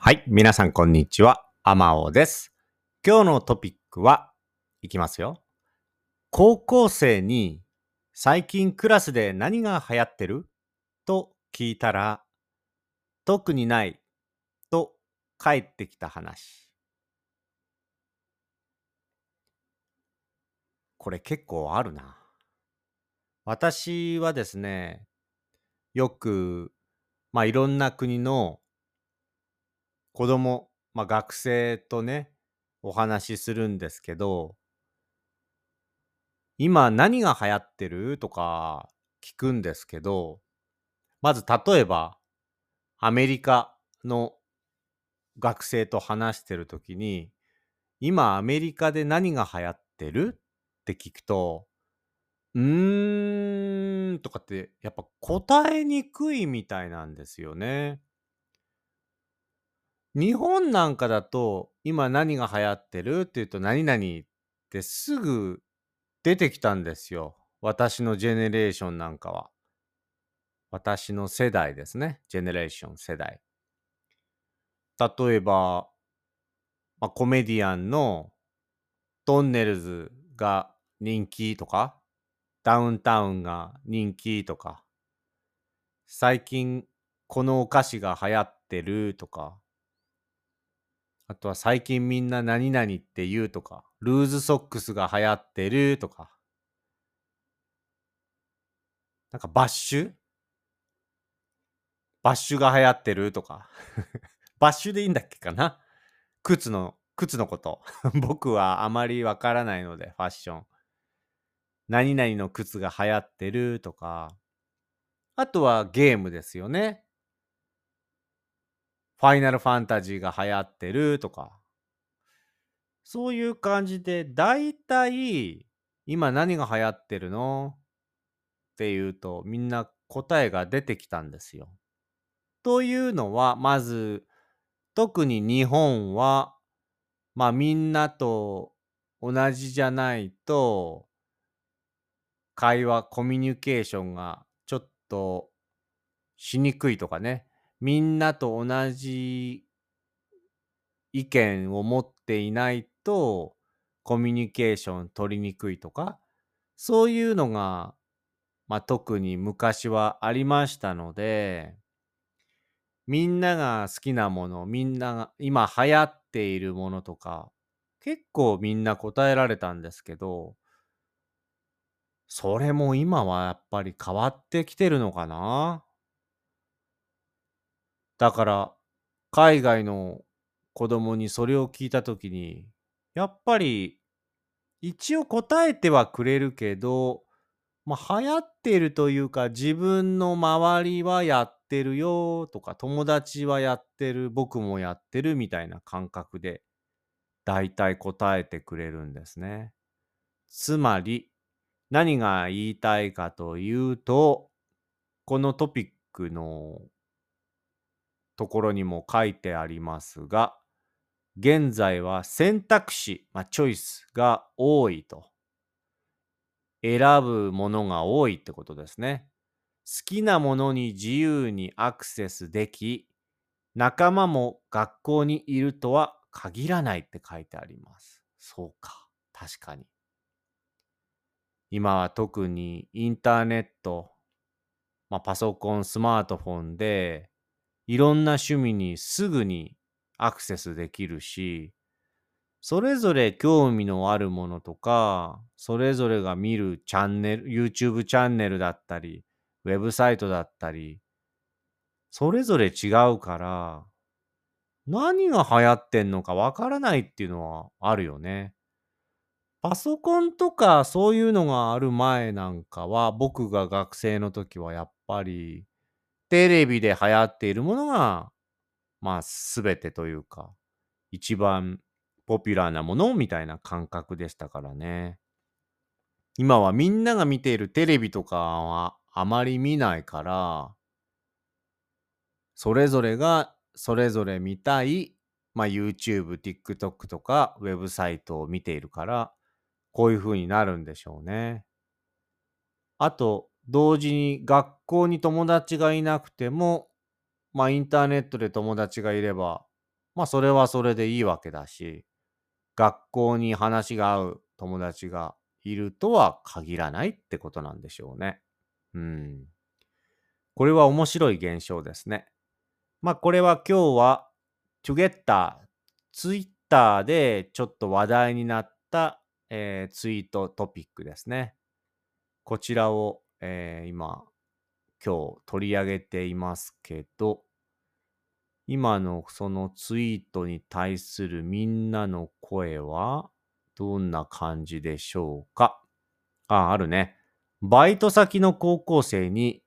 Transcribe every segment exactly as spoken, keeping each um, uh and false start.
はい、皆さんこんにちは。アマオです。今日のトピックはいきますよ。高校生に最近クラスで何が流行ってると聞いたら、特にないと返ってきた話。これ結構あるな。私はですね、よく、まあいろんな国の子供、まあ学生とね、お話しするんですけど、今何が流行ってるとか聞くんですけど、まず例えばアメリカの学生と話してるときに、今アメリカで何が流行ってるって聞くと、うーんとかってやっぱ答えにくいみたいなんですよね。日本なんかだと今何が流行ってるって言うと何々ってすぐ出てきたんですよ。私のジェネレーションなんかは。私の世代ですね。ジェネレーション世代。例えば、まあ、コメディアンのトンネルズが人気とか、ダウンタウンが人気とか、最近このお菓子が流行ってるとか、あとは最近みんな何々って言うとか、ルーズソックスが流行ってるとか、なんかバッシュバッシュが流行ってるとか、バッシュでいいんだっけかな、靴の、靴のこと。僕はあまりわからないので、ファッション。何々の靴が流行ってるとか、あとはゲームですよね。ファイナルファンタジーが流行ってるとか、そういう感じで、だいたい今何が流行ってるのっていうと、みんな答えが出てきたんですよ。というのは、まず、特に日本は、まあみんなと同じじゃないと、会話、コミュニケーションがちょっとしにくいとかね、みんなと同じ意見を持っていないと、コミュニケーション取りにくいとか、そういうのが、まあ、特に昔はありましたので、みんなが好きなもの、みんなが今流行っているものとか、結構みんな答えられたんですけど、それも今はやっぱり変わってきてるのかな。だから、海外の子供にそれを聞いたときに、やっぱり一応答えてはくれるけど、まあ、流行っているというか、自分の周りはやってるよとか、友達はやってる、僕もやってるみたいな感覚で、だいたい答えてくれるんですね。つまり、何が言いたいかというと、このトピックのところにも書いてありますが、現在は選択肢、まあ、チョイスが多いと。選ぶものが多いってことですね。好きなものに自由にアクセスでき、仲間も学校にいるとは限らないって書いてあります。そうか。確かに。今は特にインターネット、まあ、パソコン、スマートフォンで、いろんな趣味にすぐにアクセスできるし、それぞれ興味のあるものとか、それぞれが見るチャンネル、YouTube チャンネルだったり、ウェブサイトだったり、それぞれ違うから、何が流行ってんのかわからないっていうのはあるよね。パソコンとかそういうのがある前なんかは、僕が学生の時はやっぱり、テレビで流行っているものが、まあ全てというか、一番ポピュラーなものみたいな感覚でしたからね。今はみんなが見ているテレビとかはあまり見ないから、それぞれがそれぞれ見たい、まあ、YouTube、TikTok とかウェブサイトを見ているから、こういう風になるんでしょうね。あと、同時に学校に友達がいなくても、まあ、インターネットで友達がいれば、 まあそれはそれでいいわけだし、学校に話が合う友達がいるとは限らないってことなんでしょうね。うん。これは面白い現象ですね。まあこれは今日は Twitter、Twitter でちょっと話題になった、えーツイートトピックですね。こちらを、えー今、今日取り上げていますけど、今のそのツイートに対するみんなの声はどんな感じでしょうか。あ、あるね。バイト先の高校生に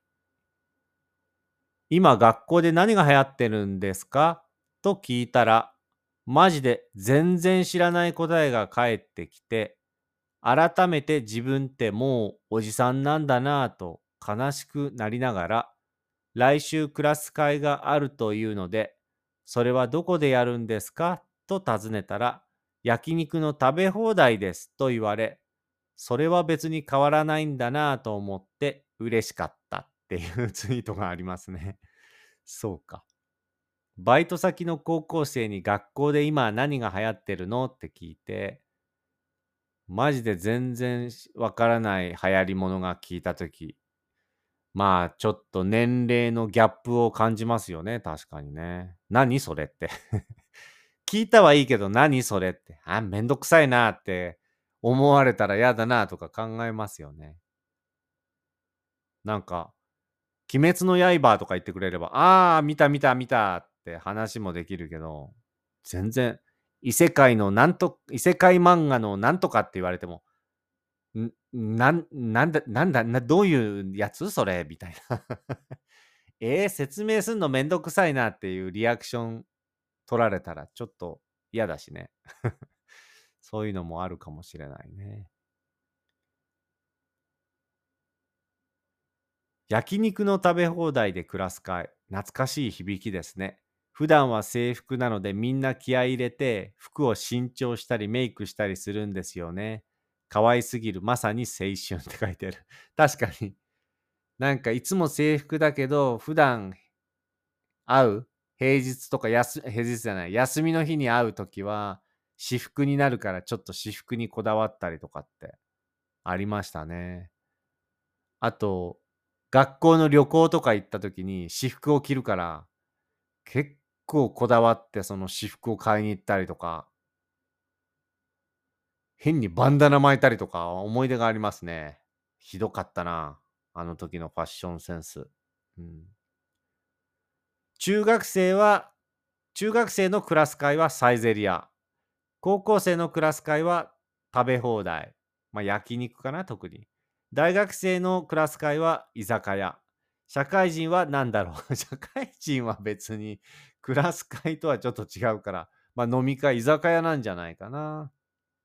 今学校で何が流行ってるんですかと聞いたら、マジで全然知らない答えが返ってきて、改めて自分ってもうおじさんなんだなぁと悲しくなりながら、来週クラス会があるというので、それはどこでやるんですかと尋ねたら、焼肉の食べ放題ですと言われ、それは別に変わらないんだなぁと思って嬉しかったっていうツイートがありますね。そうか。バイト先の高校生に学校で今何が流行ってるのって聞いて、マジで全然わからない流行り物が聞いたとき、まあちょっと年齢のギャップを感じますよね。確かにね。何それって。聞いたはいいけど何それって。あ、めんどくさいなって思われたら嫌だなとか考えますよね。なんか、鬼滅の刃とか言ってくれれば、ああ、見た見た見たって話もできるけど、全然、異世界のなんと、異世界漫画のなんとかって言われても、ん、なん、なんだ、なんだ、などういうやつそれみたいな。えー、説明すんのめんどくさいなっていうリアクション取られたらちょっと嫌だしね。そういうのもあるかもしれないね。焼肉の食べ放題でクラス会。懐かしい響きですね。普段は制服なのでみんな気合い入れて服を新調したりメイクしたりするんですよね。可愛すぎる。まさに青春って書いてある。確かに。なんかいつも制服だけど普段会う平日とか休平日じゃない休みの日に会うときは私服になるからちょっと私服にこだわったりとかってありましたね。あと、学校の旅行とか行った時に私服を着るから、結構こだわってその私服を買いに行ったりとか、変にバンダナ巻いたりとか思い出がありますね。ひどかったな。あの時のファッションセンス。うん、中学生は、中学生のクラス会はサイゼリア。高校生のクラス会は食べ放題。まあ焼肉かな、特に。大学生のクラス会は居酒屋。社会人は何だろう。社会人は別にクラス会とはちょっと違うから、まあ飲み会、居酒屋なんじゃないかな。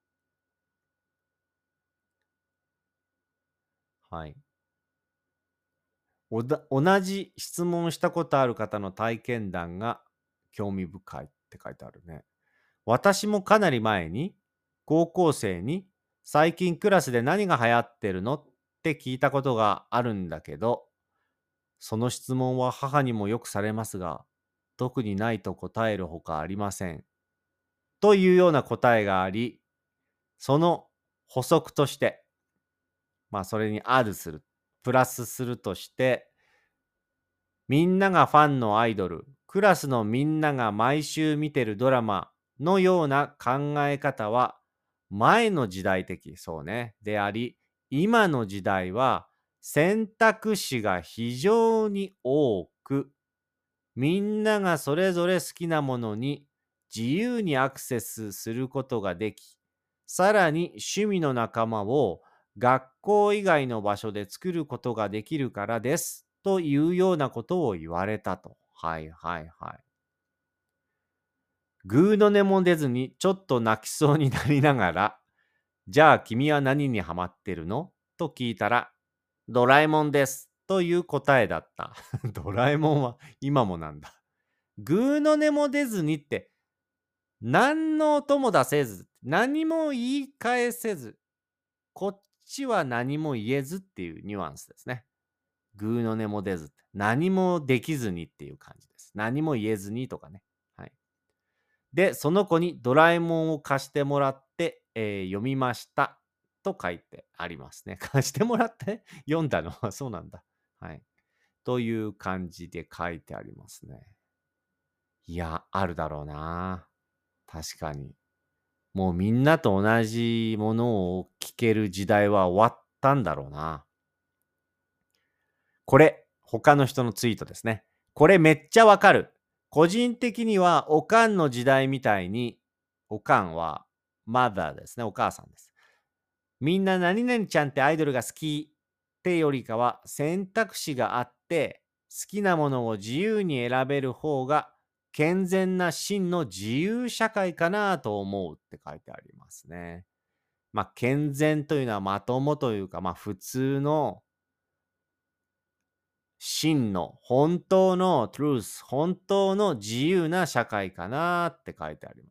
はい。おだ同じ質問したことある方の体験談が興味深いって書いてあるね。私もかなり前に高校生に最近クラスで何が流行ってるのって聞いたことがあるんだけど、その質問は母にもよくされますが、特にないと答えるほかありません。というような答えがあり、その補足として、まあそれにアドする、プラスするとして、みんながファンのアイドル、クラスのみんなが毎週見てるドラマのような考え方は、前の時代的、そうね、であり、今の時代は選択肢が非常に多く、みんながそれぞれ好きなものに自由にアクセスすることができ、さらに趣味の仲間を学校以外の場所で作ることができるからです。というようなことを言われたと。はいはいはい。グーの音も出ずにちょっと泣きそうになりながら、じゃあ君は何にハマってるのと聞いたら、ドラえもんです。という答えだった。ドラえもんは今もなんだ。グーの音も出ずにって、何の音も出せず、何も言い返せず、こっちは何も言えずっていうニュアンスですね。グーの音も出ずって、何もできずにっていう感じです。何も言えずにとかね。はい。 で、その子にドラえもんを貸してもらって、えー読みましたと書いてありますね。貸してもらって読んだのはそうなんだ。はい。という感じで書いてありますね。いや、あるだろうな。確かに。もうみんなと同じものを聞ける時代は終わったんだろうな。これ、他の人のツイートですね。これめっちゃわかる。個人的には、おかんの時代みたいに、おかんは、マザーですね。お母さんです。みんな何々ちゃんってアイドルが好きってよりかは、選択肢があって、好きなものを自由に選べる方が、健全な真の自由社会かなと思うって書いてありますね。まあ、健全というのはまともというか、まあ、普通の真の、本当の truth、本当の自由な社会かなって書いてあります。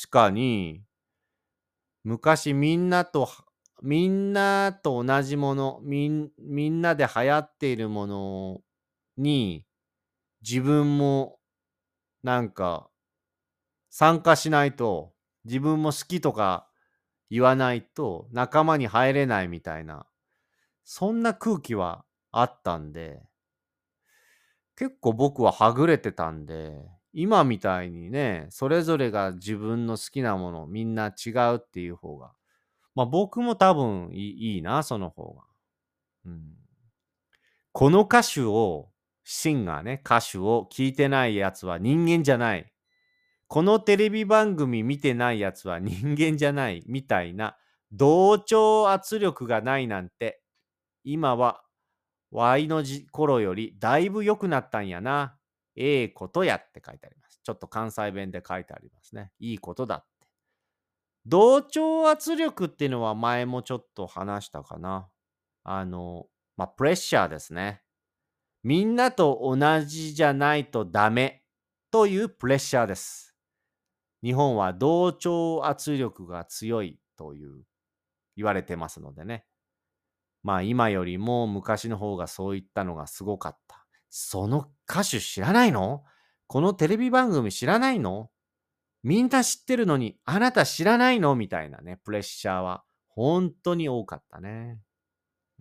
確かに、昔みんなと、みんなと同じもの、みんみんなで流行っているものに、自分もなんか参加しないと、自分も好きとか言わないと仲間に入れないみたいな、そんな空気はあったんで、結構僕ははぐれてたんで、今みたいにね、それぞれが自分の好きなもの、みんな違うっていう方が、まあ僕も多分いいいいな、その方が。うん、この歌手を、シンガーね、歌手を聞いてないやつは人間じゃない。このテレビ番組見てないやつは人間じゃないみたいな同調圧力がないなんて、今は Y のじ頃よりだいぶ良くなったんやな。ええことやって書いてあります。ちょっと関西弁で書いてありますね。いいことだって。同調圧力っていうのは前もちょっと話したかな。あの、まあ、プレッシャーですね。みんなと同じじゃないとダメというプレッシャーです。日本は同調圧力が強いという言われてますのでね。まあ今よりも昔の方がそういったのがすごかった。その歌手知らないの？このテレビ番組知らないの？みんな知ってるのにあなた知らないの？みたいなね、プレッシャーは本当に多かったね。うん。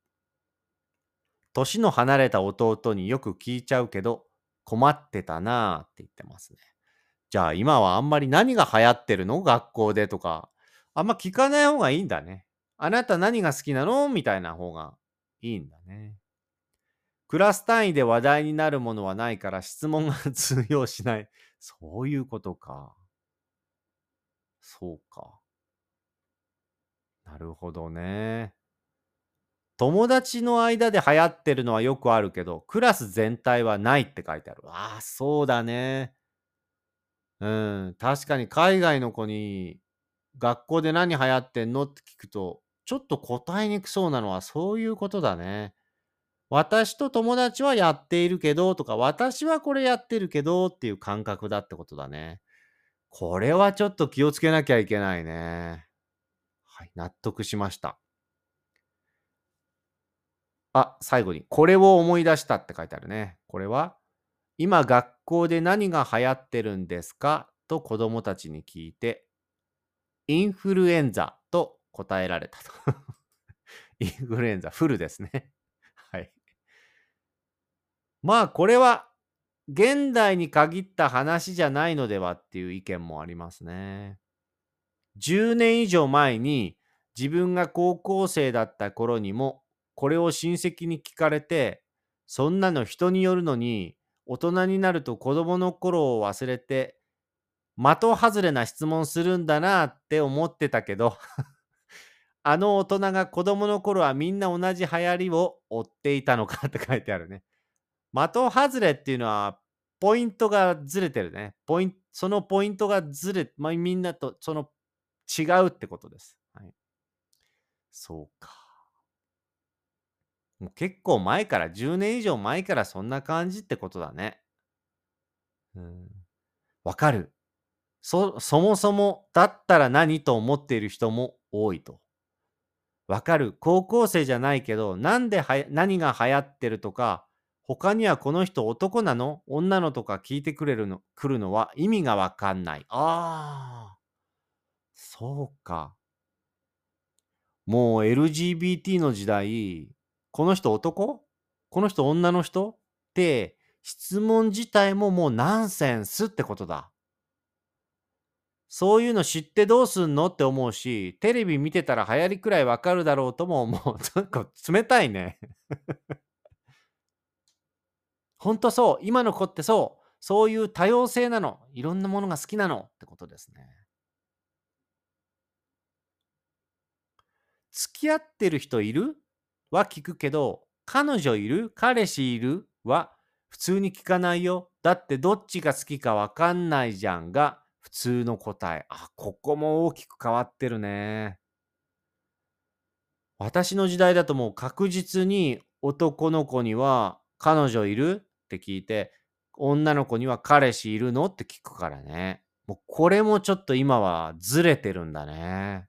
年の離れた弟によく聞いちゃうけど、困ってたなーって言ってますね。じゃあ今はあんまり何が流行ってるの？学校でとか。あんま聞かない方がいいんだね。あなた何が好きなの？みたいな方がいいんだね。クラス単位で話題になるものはないから質問が通用しない。そういうことか。そうか。なるほどね。友達の間で流行ってるのはよくあるけど、クラス全体はないって書いてある。ああ、そうだね。うん、確かに海外の子に学校で何流行ってんのって聞くと、ちょっと答えにくそうなのはそういうことだね。私と友達はやっているけどとか、私はこれやってるけどっていう感覚だってことだね。これはちょっと気をつけなきゃいけないね。はい、納得しました。あ、最後に、これを思い出したって書いてあるね。これは、今学校で何が流行ってるんですかと子供たちに聞いて、インフルエンザと答えられたと。インフルエンザ、フルですね。はい。まあ、これは現代に限った話じゃないのではっていう意見もありますね。じゅうねん以上前に自分が高校生だった頃にもこれを親戚に聞かれて、そんなの人によるのに大人になると子供の頃を忘れて的外れな質問するんだなって思ってたけど、あの大人が子供の頃はみんな同じ流行りを追っていたのかって書いてあるね。的外れっていうのは、ポイントがずれてるね。ポインそのポイントがずれ、まあ、みんなとその違うってことです。はい。そうか。もう結構前から、じゅうねん以上前からそんな感じってことだね。うん。わかる。そ、そもそもだったら何と思っている人も多いと。わかる。高校生じゃないけど、なんではや何が流行ってるとか、 他にはこの人男なの女のとか聞いてくれるの、来るのは意味がわかんない。ああ、そうか。もう エルジービーティー の時代、この人男この人女の人って質問自体ももうナンセンスってことだ。そういうの知ってどうすんのって思うし、テレビ見てたら流行りくらいわかるだろうとも思う。なんか冷たいね。ほんとそう。今の子ってそう。そういう多様性なの。いろんなものが好きなのってことですね。付き合ってる人いるは聞くけど、彼女いる彼氏いるは普通に聞かないよ。だってどっちが好きかわかんないじゃんが普通の答え。あ、ここも大きく変わってるね。私の時代だともう確実に男の子には彼女いるって聞いて、女の子には彼氏いるのって聞くからね。もうこれもちょっと今はずれてるんだね。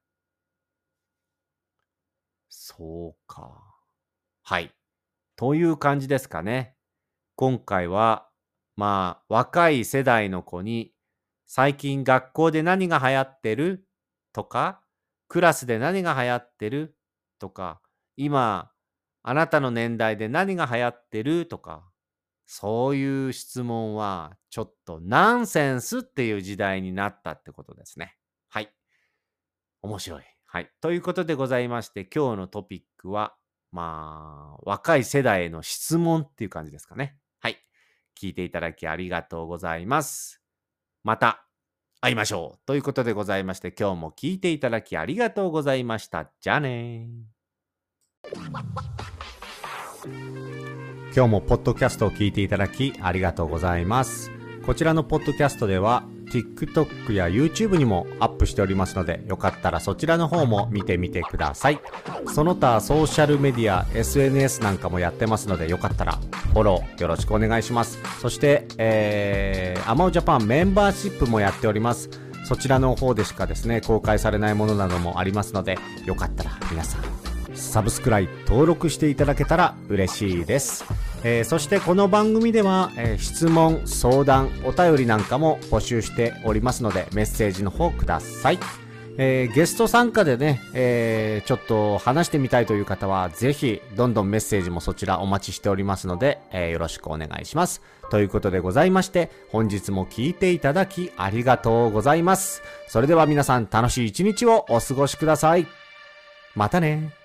そうか。はい。という感じですかね。今回は、まあ、若い世代の子に、最近学校で何が流行ってるとか、クラスで何が流行ってるとか、今、あなたの年代で何が流行ってるとか、そういう質問は、ちょっとナンセンスっていう時代になったってことですね。はい。面白い。はい。ということでございまして、今日のトピックは、まあ、若い世代への質問っていう感じですかね。はい。聞いていただきありがとうございます。また会いましょう。ということでございまして、今日も聞いていただきありがとうございました。じゃあねー。今日もポッドキャストを聞いていただきありがとうございます。こちらのポッドキャストでは、TikTok や YouTube にもアップしておりますので、よかったらそちらの方も見てみてください。その他ソーシャルメディア、エスエヌエス なんかもやってますので、よかったらフォローよろしくお願いします。そして、えー、アマオジャパンメンバーシップもやっております。そちらの方でしかですね、公開されないものなどもありますので、よかったら皆さん、サブスクライブ登録していただけたら嬉しいです。えー、そしてこの番組では、えー、質問、相談、お便りなんかも募集しておりますので、メッセージの方ください。えー、ゲスト参加でね、えー、ちょっと話してみたいという方は、ぜひどんどんメッセージもそちらお待ちしておりますので、えー、よろしくお願いします。ということでございまして、本日も聞いていただきありがとうございます。それでは皆さん楽しい一日をお過ごしください。またね。